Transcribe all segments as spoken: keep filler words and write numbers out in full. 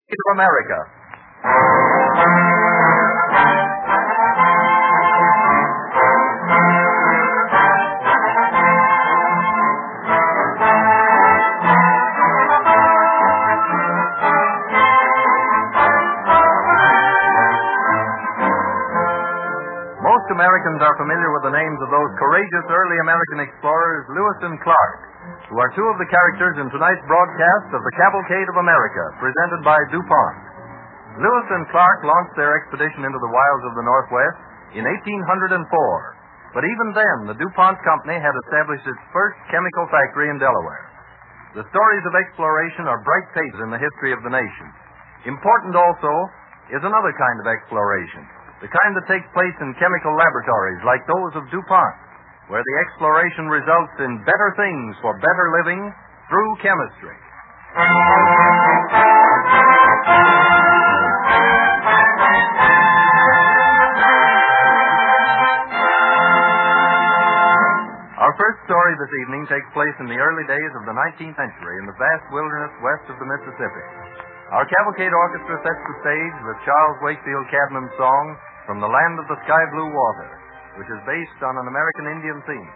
of America. Most Americans are familiar with the names of those courageous early American explorers, Lewis and Clark, who are two of the characters in tonight's broadcast of the Cavalcade of America, presented by DuPont. Lewis and Clark launched their expedition into the wilds of the Northwest in eighteen oh four, but even then, the DuPont Company had established its first chemical factory in Delaware. The stories of exploration are bright pages in the history of the nation. Important also is another kind of exploration, the kind that takes place in chemical laboratories like those of DuPont, where the exploration results in better things for better living through chemistry. Our first story this evening takes place in the early days of the nineteenth century in the vast wilderness west of the Mississippi. Our Cavalcade Orchestra sets the stage with Charles Wakefield Cadman's song, From the Land of the Sky Blue Water, which is based on an American Indian theme.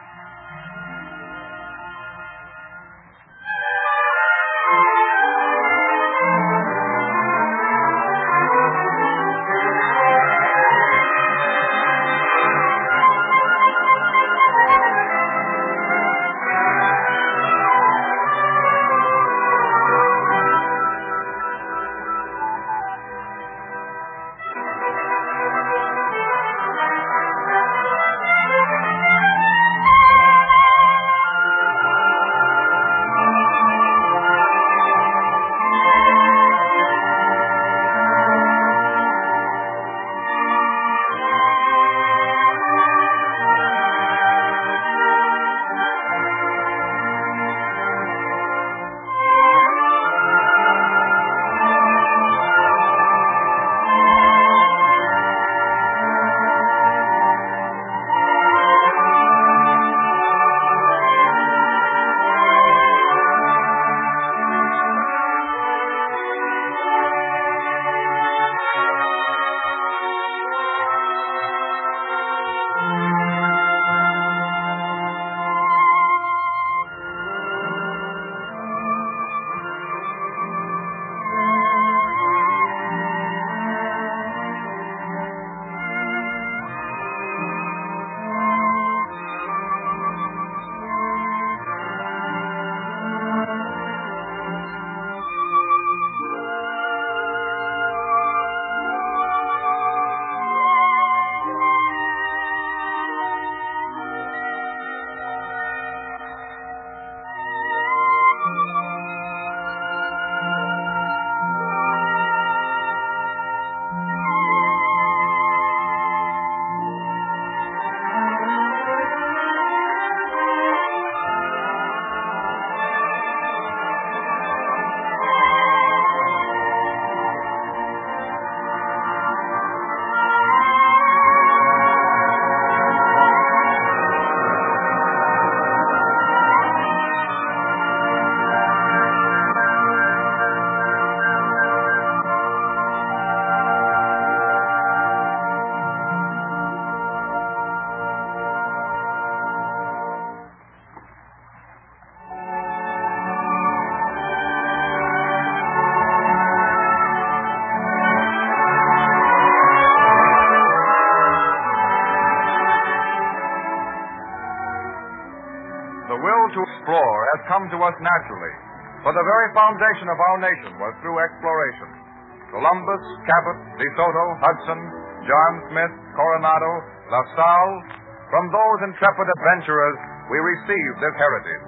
Come to us naturally, for the very foundation of our nation was through exploration. Columbus, Cabot, De Soto, Hudson, John Smith, Coronado, La Salle, from those intrepid adventurers we received this heritage.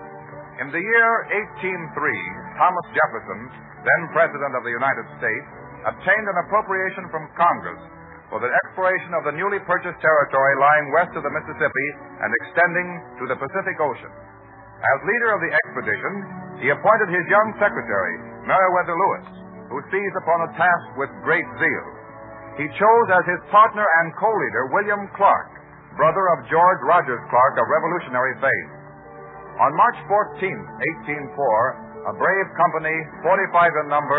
In the year eighteen oh three, Thomas Jefferson, then President of the United States, obtained an appropriation from Congress for the exploration of the newly purchased territory lying west of the Mississippi and extending to the Pacific Ocean. As leader of the expedition, he appointed his young secretary, Meriwether Lewis, who seized upon the task with great zeal. He chose as his partner and co-leader William Clark, brother of George Rogers Clark of Revolutionary fame. On March fourteenth, eighteen oh four, a brave company, forty-five in number,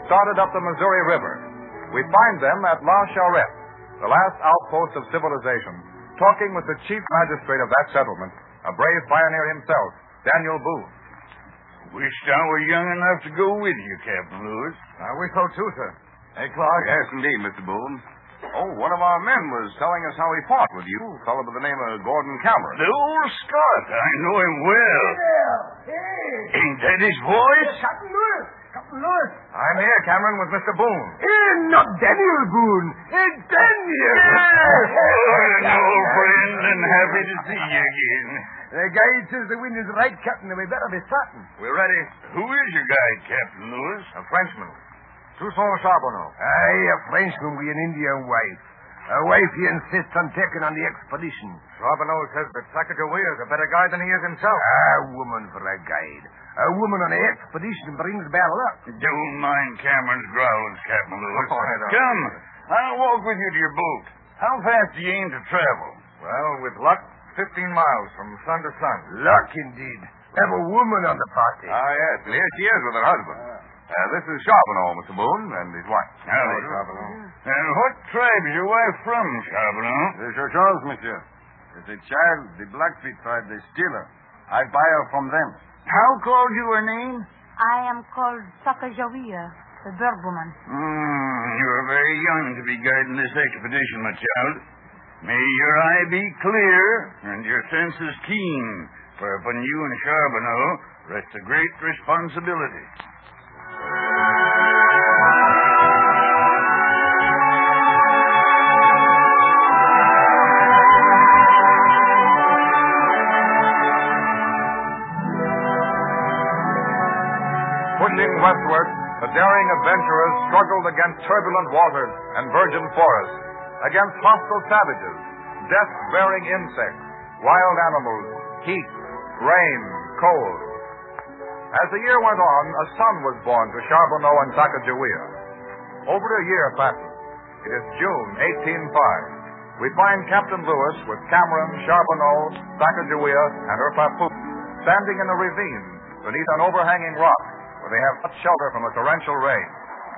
started up the Missouri River. We find them at La Charrette, the last outpost of civilization, talking with the chief magistrate of that settlement, a brave pioneer himself, Daniel Boone. Wished I were young enough to go with you, Captain Lewis. I wish so, too, sir. Hey, Clark? Yes, indeed, Mister Boone. Oh, one of our men was telling us how he fought with you, a fellow by the name of Gordon Cameron. The old Scot. I know him well. Hey there. Hey. Ain't that his voice? Captain Lewis. Captain Lewis. I'm here, Cameron, with Mister Boone. Eh, not Daniel Boone. Eh, Daniel. Yes. Oh, an old friend, and happy to see you again. The guide says the wind is right, Captain, and we better be starting. We're ready. Who is your guide, Captain Lewis? A Frenchman. Toussaint Charbonneau. Aye, a Frenchman with an Indian wife. A wife he insists on taking on the expedition. Charbonneau says that Sacagawea is a better guide than he is himself. A woman for a guide. A woman on the expedition brings bad luck. Don't mind Cameron's growls, Captain Lewis. Oh, I don't. Come, I'll walk with you to your boat. How fast do you aim to travel? Well, with luck, fifteen miles from sun to sun. Luck indeed. Have a woman on the party. Ah, yes, and here she is with her husband. Uh, this is Charbonneau, Mister Boone, and his wife. Howdy. Charbonneau. And what tribe is your wife from, Charbonneau? The Chauchons, monsieur. As a child, the Blackfeet tribe, they steal her. I buy her from them. How called you her name? I am called Sacagawea, the bird woman. Mm, you are very young to be guiding this expedition, my child. May your eye be clear and your senses keen, for upon you and Charbonneau rests a great responsibility. Pushing westward, the daring adventurers struggled against turbulent waters and virgin forests, against hostile savages, death-bearing insects, wild animals, heat, rain, cold. As the year went on, a son was born to Charbonneau and Sacagawea. Over a year passes. It is June eighteen oh five. We find Captain Lewis with Cameron, Charbonneau, Sacagawea, and her papoose standing in a ravine beneath an overhanging rock where they have much shelter from a torrential rain.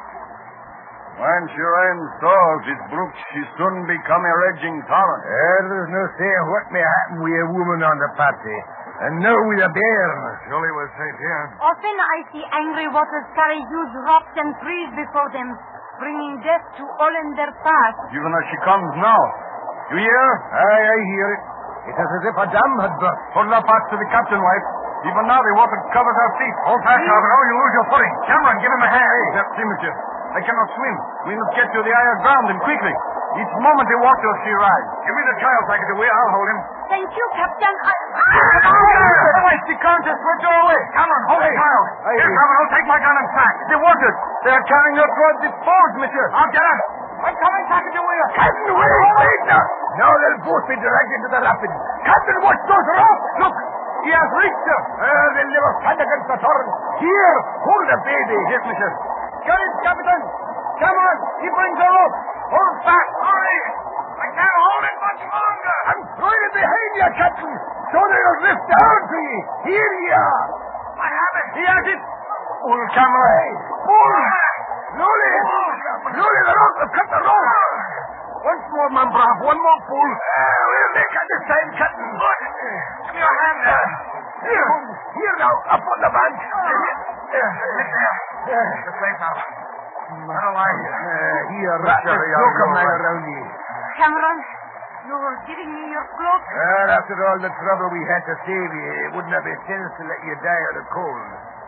When she rains falls, it brooks, she soon become a raging torrent. Eh, there's no saying what may happen with a woman on the party. And no with a bear. Surely we're safe here. Often I see angry waters carry huge rocks and trees before them, bringing death to all in their path. Even as she comes now. You hear? Aye, I hear it. It is as if a dam had burst. Hold up fast to the captain, wife. Even now the water covers our feet. Hold fast, Charbonneau. You lose your footing. Cameron, give him a hand. Hey, that's see, monsieur. I cannot swim. We must get to the higher ground and quickly. Each moment they walk till she rise. Give me the child, Sacagawea. I'll hold him. Thank you, Captain. I... Wait, the Countess, we're due away. Cameron, hold the child. Here, Charbonneau, take my gun and sack. The water. They are carrying her toward the forge, monsieur. I'll get her. I'm coming, Sacagawea. Captain, wait, wait now. Now they'll both be dragged into the rapids. Captain, watch those rocks. Look, he has reached her. Uh, they'll never stand against the torrent. Here, hold the baby. Yes, monsieur. Get it, Captain. Cameron, he brings her up. Hold fast. Hurry. I can't hold it much longer. I'm throwing it behind you, Captain, so they'll lift down to you. Here you are. I have it. He has it. Pull, Cameron. Pull. Slowly. Slowly, the rope. Cut the rope. Once more, man, brave. One more pull. Uh, we'll make it this time, Captain. Good. Give me your hand there. Here. Here now, up on the bank. There. It's safe now. Well, I... Uh, here, wrap this cloak of mine around you. Cameron, you were giving me your cloak. Well, after all the trouble we had to save you, it wouldn't have been sense to let you die of the cold.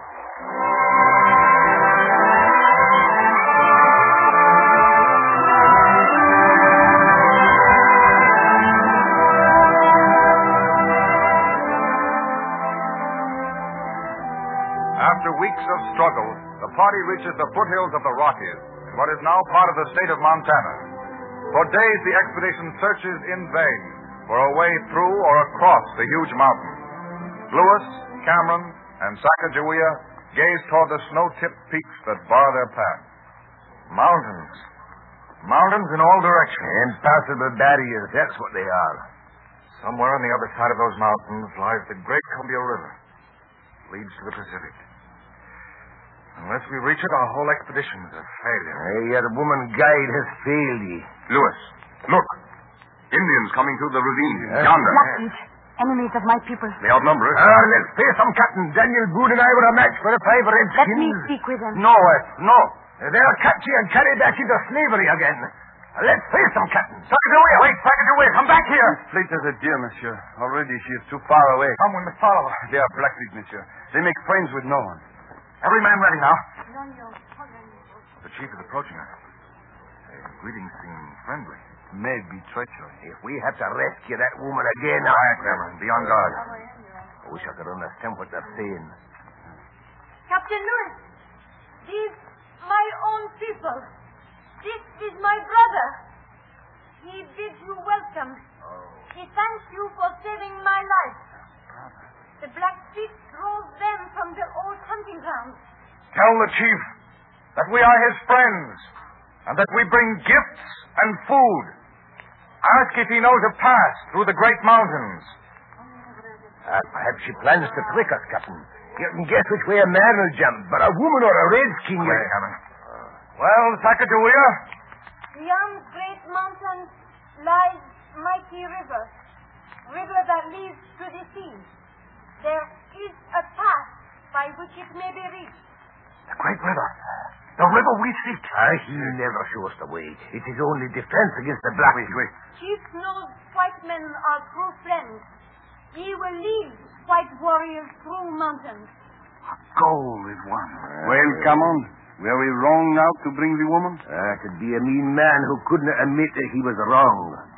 After weeks of struggle, the party reaches the foothills of the Rockies, in what is now part of the state of Montana. For days, the expedition searches in vain for a way through or across the huge mountain. Lewis, Cameron, and Sacagawea gaze toward the snow-tipped peaks that bar their path. Mountains. Mountains in all directions. Impassable barriers, that's what they are. Somewhere on the other side of those mountains lies the great Columbia River. Leads to the Pacific. Unless we reach it, our whole expedition is a failure. Uh, your woman guide has failed ye. Lewis, look. Indians coming through the ravine. Huh? Yonder. Blackfeet, enemies of my people. They outnumber us. Ah, let's face them, Captain. Daniel Boone and I were a match for the five redskins. Let me speak with them. No, Wes, no. They'll catch you and carry back into slavery again. Let's face them, Captain. Sacagawea, wait, Sacagawea, come back here. Fleet as a deer, monsieur. Already she is too far away. Come, we must follow her. They are Blackfeet, monsieur. They make friends with no one. Every man ready now. The chief is approaching us. His greetings seem friendly. Maybe treachery. If we have to rescue that woman again, I... Quiet, Reverend. Be on guard. I wish I could understand what they're saying. Captain Lewis, these my own people. This is my brother. He bids you welcome. He thanks you for saving my life. The Blackfeet drove them from the old hunting grounds. Tell the chief that we are his friends and that we bring gifts and food. Ask if he knows a path through the great mountains. Uh, perhaps she plans to trick us, Captain. You can guess which way a man will jump, but a woman or a redskin... Wait, Captain. Well, Sacagawea? Beyond great mountains lies mighty river, river that leads to the sea. There is a path by which it may be reached. The great river. The river we seek. Ah, he never shows the way. It is only defense against the black. Wait, wait. Chief knows white men are true friends. He will lead white warriors through mountains. Goal is one. Well, come on. Were we wrong now to bring the woman? Ah, could be a mean man who couldn't admit that he was wrong.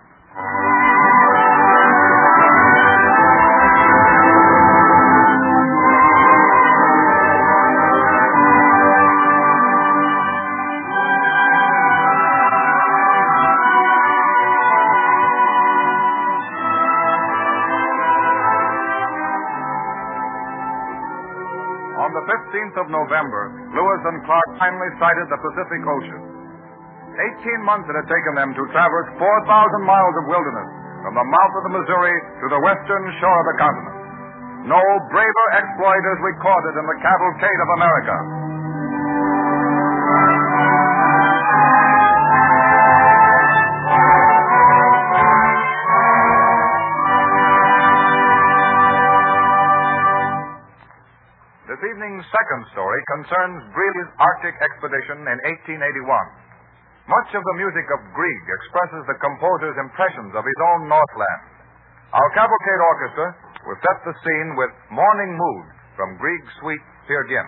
On the fifteenth of November, Lewis and Clark finally sighted the Pacific Ocean. Eighteen months it had taken them to traverse four thousand miles of wilderness from the mouth of the Missouri to the western shore of the continent. No braver exploit is recorded in the cavalcade of America. This evening's second story concerns Greely's Arctic expedition in eighteen eighty-one. Much of the music of Grieg expresses the composer's impressions of his own Northland. Our Cavalcade Orchestra will set the scene with Morning Mood from Grieg's suite Peer Gynt.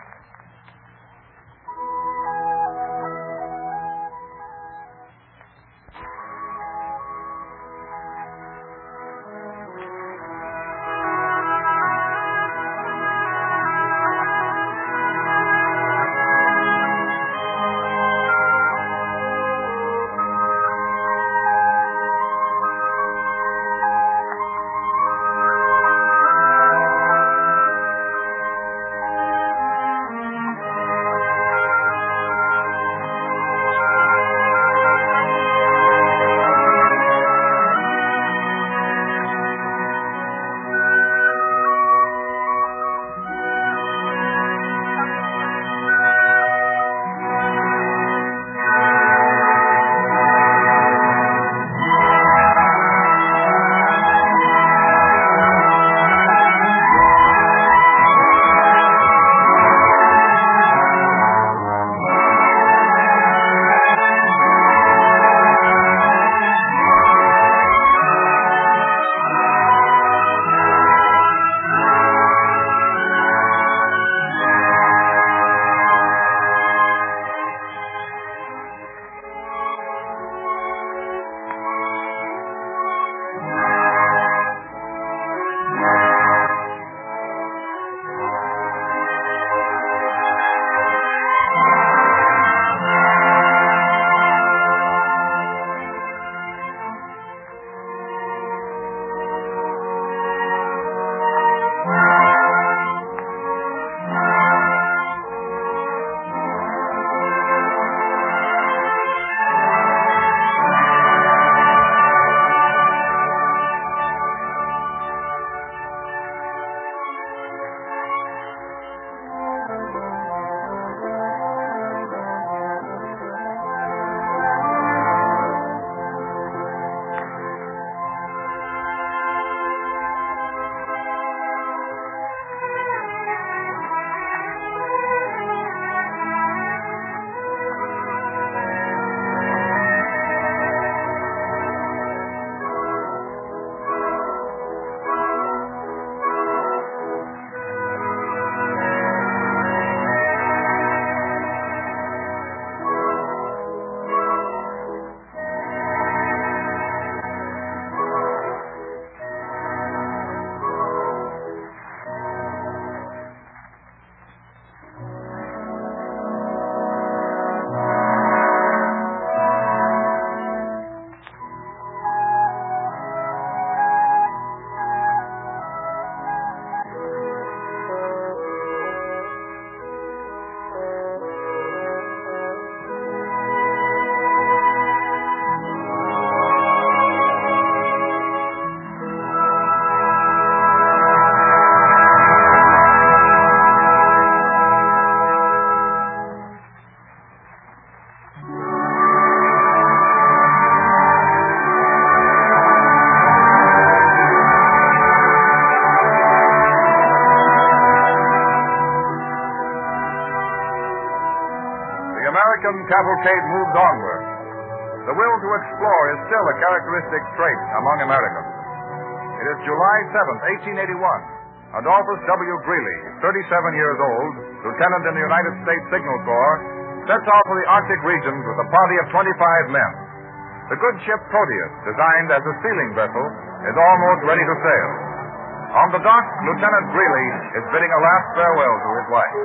cavalcade moves onward. The will to explore is still a characteristic trait among Americans. It is July seventh, eighteen eighty-one. Adolphus W. Greely, thirty-seven years old, lieutenant in the United States Signal Corps, sets off for the Arctic regions with a party of twenty-five men. The good ship Proteus, designed as a sealing vessel, is almost ready to sail. On the dock, Lieutenant Greely is bidding a last farewell to his wife.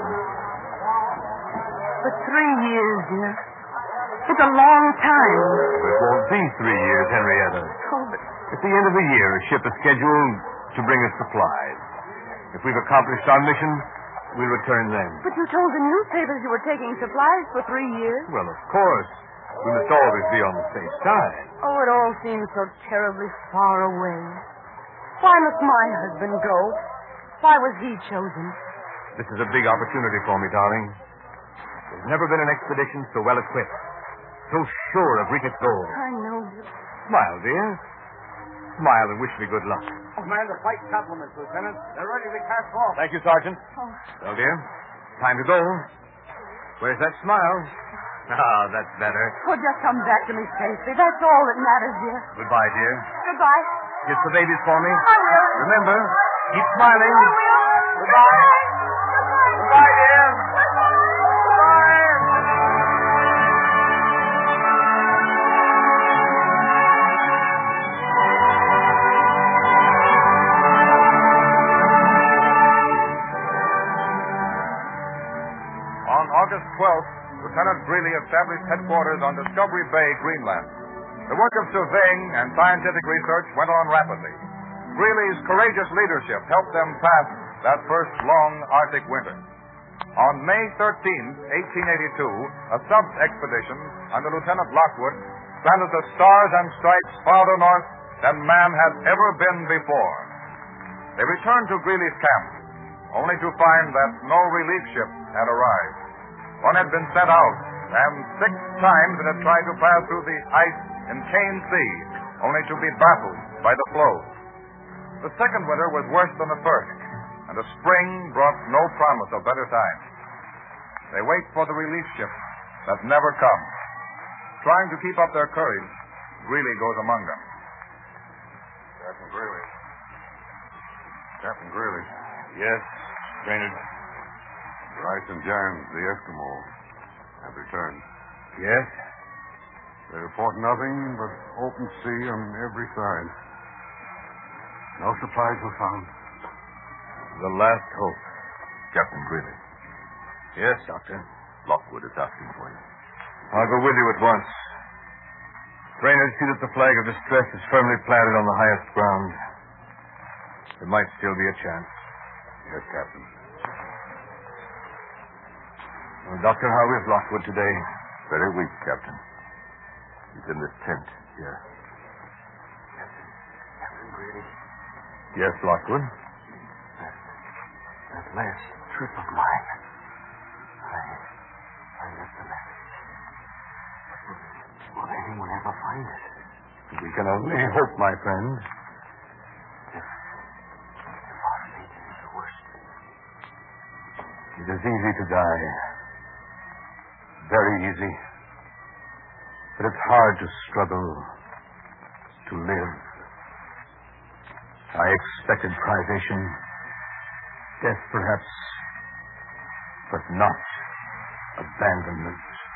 For three years, dear. It's a long time. It won't be three years, Henrietta. Oh, but... At the end of the year, a ship is scheduled to bring us supplies. If we've accomplished our mission, we'll return then. But you told the newspapers you were taking supplies for three years. Well, of course. We must always be on the safe side. Oh, it all seems so terribly far away. Why must my husband go? Why was he chosen? This is a big opportunity for me, darling. There's never been an expedition so well equipped, so sure of reaching its goal. I know. Smile, dear. Smile and wish me good luck. Command the flight compliments, Lieutenant. They're ready to cast off. Thank you, Sergeant. Oh. Well, dear, time to go. Where's that smile? Ah, that's better. Oh, just come back to me safely. That's all that matters, dear. Goodbye, dear. Goodbye. Kiss the babies for me. I will. Remember, keep smiling. I will. Goodbye. Goodbye, dear. On August twelfth, Lieutenant Greely established headquarters on Discovery Bay, Greenland. The work of surveying and scientific research went on rapidly. Greely's courageous leadership helped them pass that first long Arctic winter. On May thirteenth, eighteen eighty-two, a sub-expedition under Lieutenant Lockwood planted the stars and stripes farther north than man had ever been before. They returned to Greely's camp, only to find that no relief ship had arrived. One had been sent out, and six times it had tried to pass through the ice in Kane Sea, only to be baffled by the floes. The second winter was worse than the first, and the spring brought no promise of better times. They wait for the relief ship that never comes. Trying to keep up their courage, Greely goes among them. Captain Greely. Captain Greely. Yes, Brainerd. Bryce and Jarns, the Eskimo, have returned. Yes? They report nothing but open sea on every side. No supplies were found. The last hope. Captain Greely. Yes, Doctor. Lockwood is asking for you. I'll go with you at once. Brainerd, see that the flag of distress is firmly planted on the highest ground. There might still be a chance. Yes, Captain. Well, Doctor, how is Lockwood today? Very weak, Captain. He's in this tent here. Captain. Captain Greely. Yes, Lockwood? That, that last trip of mine. I, I left a message. Will, will anyone ever find it? We can only hope, my friend. If, if our fate is the worst. It is easy to die. Very easy. But it's hard to struggle, to live. I expected privation, death perhaps, but not abandonment.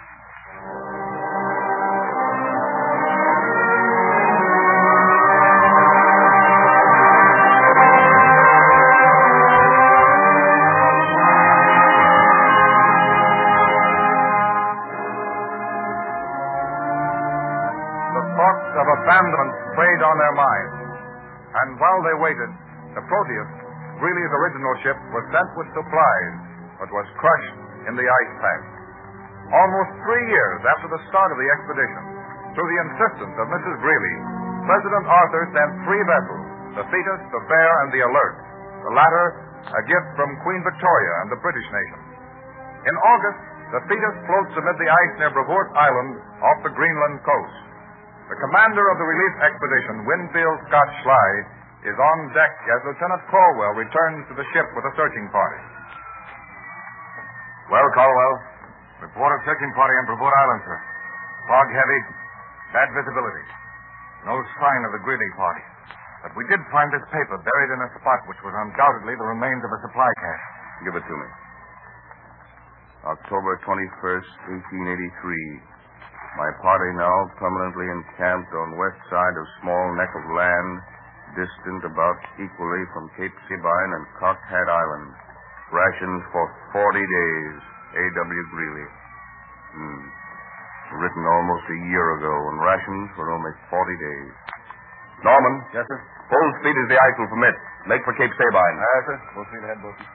Abandonment preyed on their minds. And while they waited, the Proteus, Greely's original ship, was sent with supplies, but was crushed in the ice pack. Almost three years after the start of the expedition, through the insistence of Missus Greely, President Arthur sent three vessels, the Thetis, the Bear, and the Alert, the latter a gift from Queen Victoria and the British nation. In August, the Thetis floats amid the ice near Brevoort Island off the Greenland coast. The commander of the relief expedition, Winfield Scott Schley, is on deck as Lieutenant Caldwell returns to the ship with a searching party. Well, Caldwell, Report of searching party on Brevoort Island, sir. Fog heavy, bad visibility. No sign of the Greeley party. But we did find this paper buried in a spot which was undoubtedly the remains of a supply cache. Give it to me. October twenty-first, eighteen eighty-three. My party now permanently encamped on west side of small neck of land, distant about equally from Cape Sabine and Cocked Hat Island. Rations for forty days. A W. Greeley. Hmm. Written almost a year ago, and rations for only forty days. Norman. Yes, sir? Full speed as the eye will permit. Make for Cape Sabine. Yes, sir. Full speed ahead, Wilson.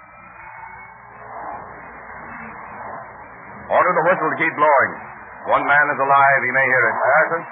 Order the whistle to keep blowing. One man is alive. He may hear it. Yes, sir.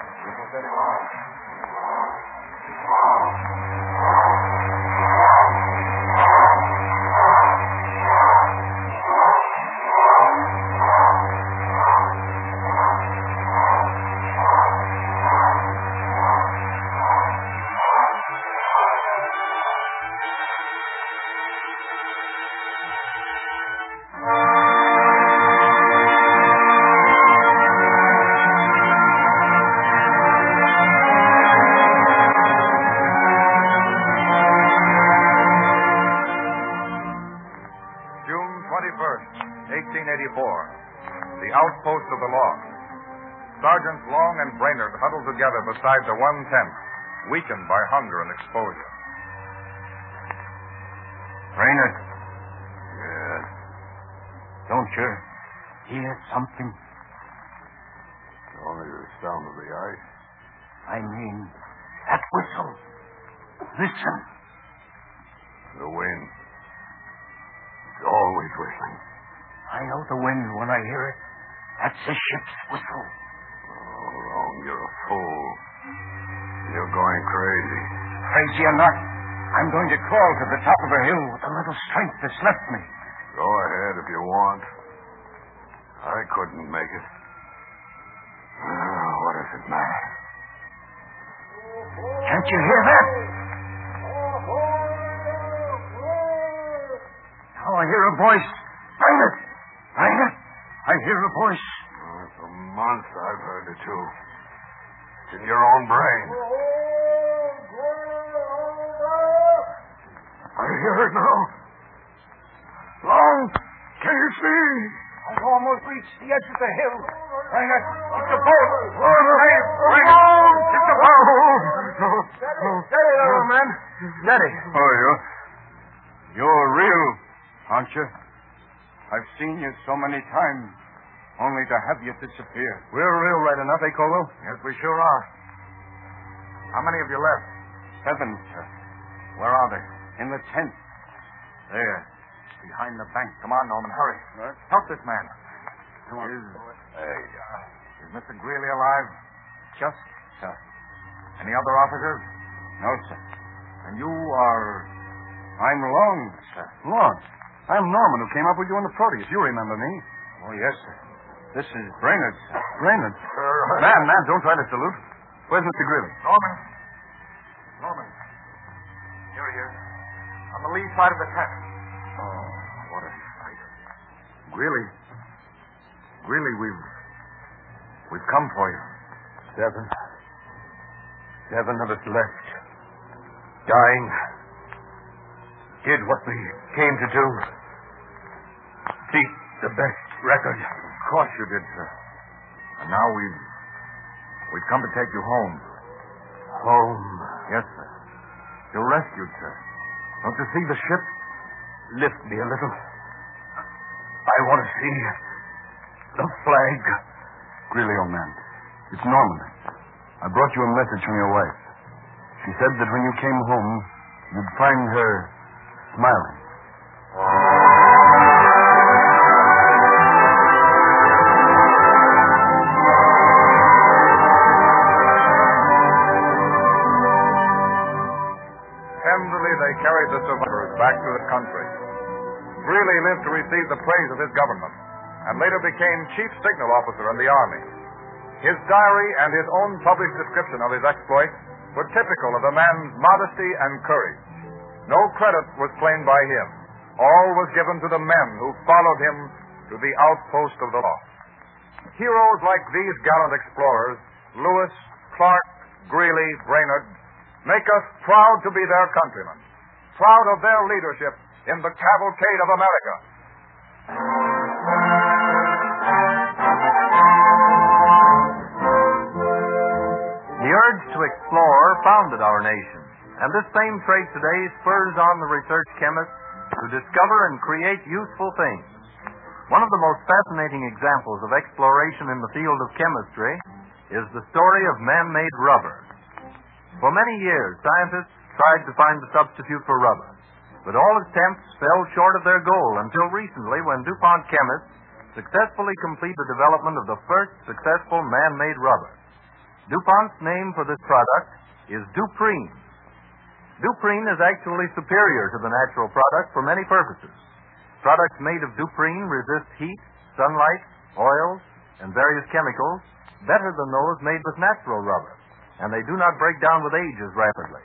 eighteen eighty-four. The outpost of the law. Sergeants Long and Brainerd huddled together beside the one tent, weakened by hunger and exposure. Brainerd, Yes. don't you hear something? Only the sound of the ice. I mean, that whistle. Listen. The wind. It's always whistling. I know the wind when I hear it. That's a ship's whistle. Oh, Long, you're a fool. You're going crazy. Crazy or not, I'm going to crawl to the top of a hill with the little strength that's left me. Go ahead if you want. I couldn't make it. Ah, what does it matter? Can't you hear that? Now I hear a voice. Brainerd! Brainerd! I hear a voice. Oh, for months I've heard it too. It's in your own brain. I hear it now. Long, can you see? I've almost reached the edge of the hill. Brainerd, it's a boat. Brainerd, It's a boat. No, no. Steady, little man. Steady. Oh, you're... You're real, aren't you? I've seen you so many times, only to have you disappear. We're real right enough, eh, Colwell? Yes, we sure are. How many of you left? Seven, sir. Where are they? In the tent. There. Behind the bank. Come on, Norman, hurry. What? Help this man. Come on. Is, hey, uh, is Mister Greeley alive? Just, sir. Any other officers? No, sir. And you are... I'm Long, sir. Long. I'm Norman, who came up with you on the Proteus. You remember me. Oh, yes, sir. This is Brainerd, sir. Brainerd. Uh, man, man, don't try to salute. Where's Mister Greeley? Norman. Norman. Here he is. On the lee side of the tent. Oh, what a sight. Greeley. Greeley, we've... We've come for you. Seven. Seven of us left. Dying. Did what we came to do. Beat the best record. Of course you did, sir. And now we've... We've come to take you home. Home. Yes, sir. You're rescued, sir. Don't you see the ship? Lift me a little. I want to see the flag. Greeley, old man. It's Norman. I brought you a message from your wife. She said that when you came home, you'd find her smiling. Tenderly, they carried the survivors back to the country. Greeley lived to receive the praise of his government, and later became chief signal officer in the Army. His diary and his own published description of his exploits were typical of the man's modesty and courage. No credit was claimed by him. All was given to the men who followed him to the outpost of the law. heroes like these gallant explorers, Lewis, Clark, Greeley, Brainerd, make us proud to be their countrymen, proud of their leadership in the cavalcade of America. The urge to explore founded our nation, and this same trait today spurs on the research chemists to discover and create useful things. One of the most fascinating examples of exploration in the field of chemistry is the story of man-made rubber. For many years, scientists tried to find a substitute for rubber, but all attempts fell short of their goal until recently when DuPont chemists successfully completed the development of the first successful man-made rubber. DuPont's name for this product is Duprene. Duprene is actually superior to the natural product for many purposes. Products made of Duprene resist heat, sunlight, oils, and various chemicals better than those made with natural rubber, and they do not break down with age as rapidly.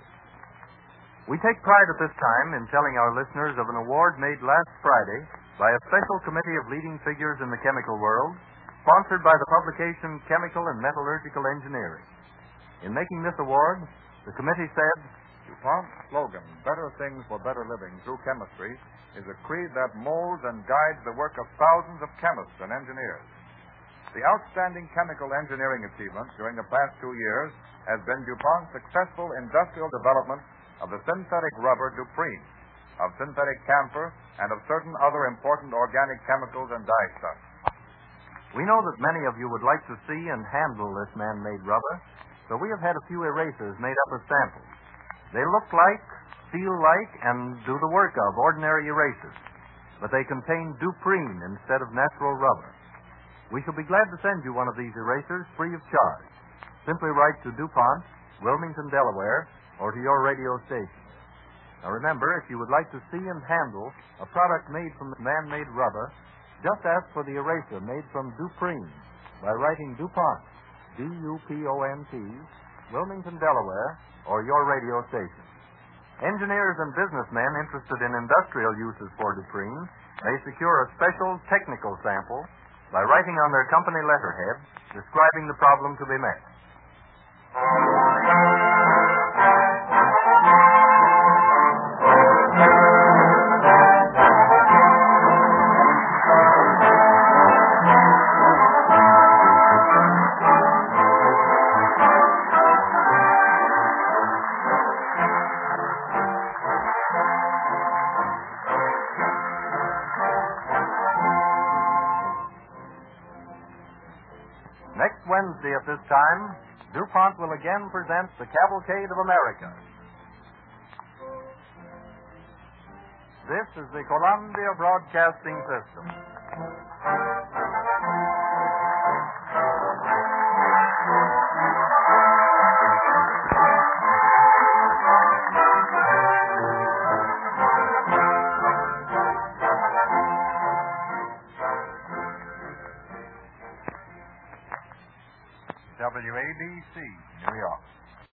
We take pride at this time in telling our listeners of an award made last Friday by a special committee of leading figures in the chemical world, sponsored by the publication Chemical and Metallurgical Engineering. In making this award, the committee said, DuPont's slogan, Better Things for Better Living Through Chemistry, is a creed that molds and guides the work of thousands of chemists and engineers. The outstanding chemical engineering achievements during the past two years has been DuPont's successful industrial development of the synthetic rubber Duprene, of synthetic camphor, and of certain other important organic chemicals and dyestuffs. We know that many of you would like to see and handle this man-made rubber, so we have had a few erasers made up as samples. They look like, feel like, and do the work of ordinary erasers, but they contain Duprene instead of natural rubber. We shall be glad to send you one of these erasers free of charge. Simply write to DuPont, Wilmington, Delaware, or to your radio station. Now remember, if you would like to see and handle a product made from man-made rubber, just ask for the eraser made from Duprene by writing DuPont, D U P O N T, Wilmington, Delaware, or your radio station. Engineers and businessmen interested in industrial uses for Duprene may secure a special technical sample by writing on their company letterhead describing the problem to be met. Next Wednesday at this time, DuPont will again present the Cavalcade of America. This is the Columbia Broadcasting System. W A B C